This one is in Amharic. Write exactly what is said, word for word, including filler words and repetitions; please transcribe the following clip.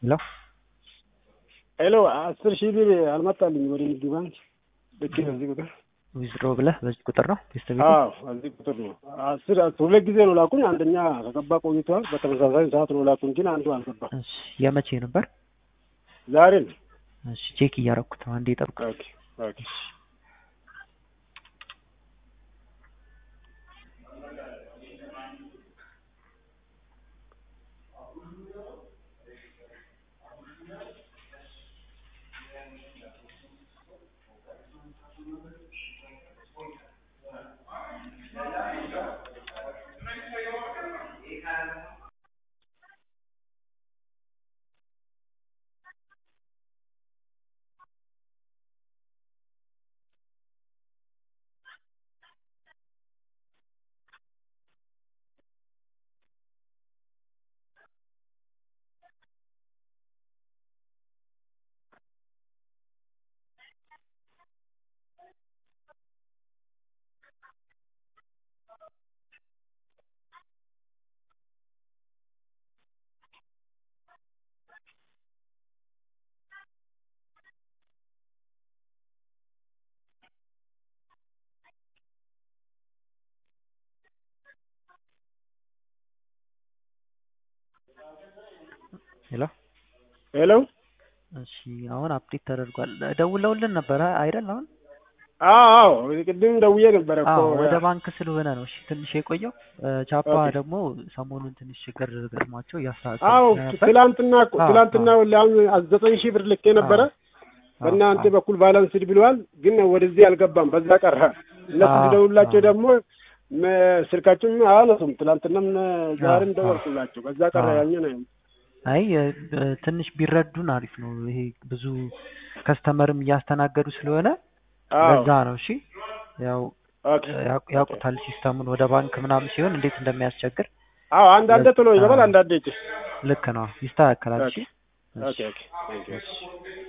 ሄሎ ሄሎ አስር ሺህ ብር አልመጣልኝ ወደ ንግድ ባንክ ልክ በዚህ ቁጥር ዊዝድሮ ብለህ በዚህ ቁጥር ነው ቴስት ቤት? አዎ በዚህ ቁጥር ነው። አስር ሁለት ጊዜ ነው ላኩኝ። አንደኛ ከገባ ቆይቷል። በተመሳሳይ ሰዓት ነው ላኩኝ ግን አንዱ አልገባም። እሺ የመቼ ነበር? ዛሬ ነው። እሺ ቼክ እያደረኩት ነው። አንዴ ጠብቅ። ኦኬ ኦኬ ሄሎ ሄሎ እሺ አሁን አፕዴት ተደርጓል። ደውለውልን ነበር አይደል? አሁን አዎ አዎ ቅድም ደውዬ ነበር እኮ አዎ ወደ ባንክ ስለሆነ ነው። እሺ ትንሽ የቆየው ቻፓ ደግሞ ሰሞኑን ትንሽ ችግር ገጥሟቸው ያስተካክሉ አዎ ነበር። ትላንትና ትላንትና ለአሁን ዘጠኝ ሺህ ብር ልኬ ነበረ። በእናንተ በኩል ባላንስድ ብለዋል፣ ግን ወደዚህ አልገባም። በዛ ቀረ። እነሱ ሲደውላቸው ደግሞ ስልካቸውን አላነሱም። ትላንትናም ዛሬም ደወልኩላቸው፣ በዛ ቀረ። ያኛ ነው። አይ ትንሽ ቢረዱን አሪፍ ነው። ይሄ ብዙ ከስተመርም እያስተናገዱ ስለሆነ ለዛ ነው። እሺ ያው ያውቁታል ሲስተሙን ወደ ባንክ ምናምን ሲሆን እንዴት እንደሚያስቸግር። አዎ አንዳንዴ ቶሎ ይገባል፣ አንዳንዴ ልክ ነው። ይስተካከላል። እሺ ኦኬ ኦኬ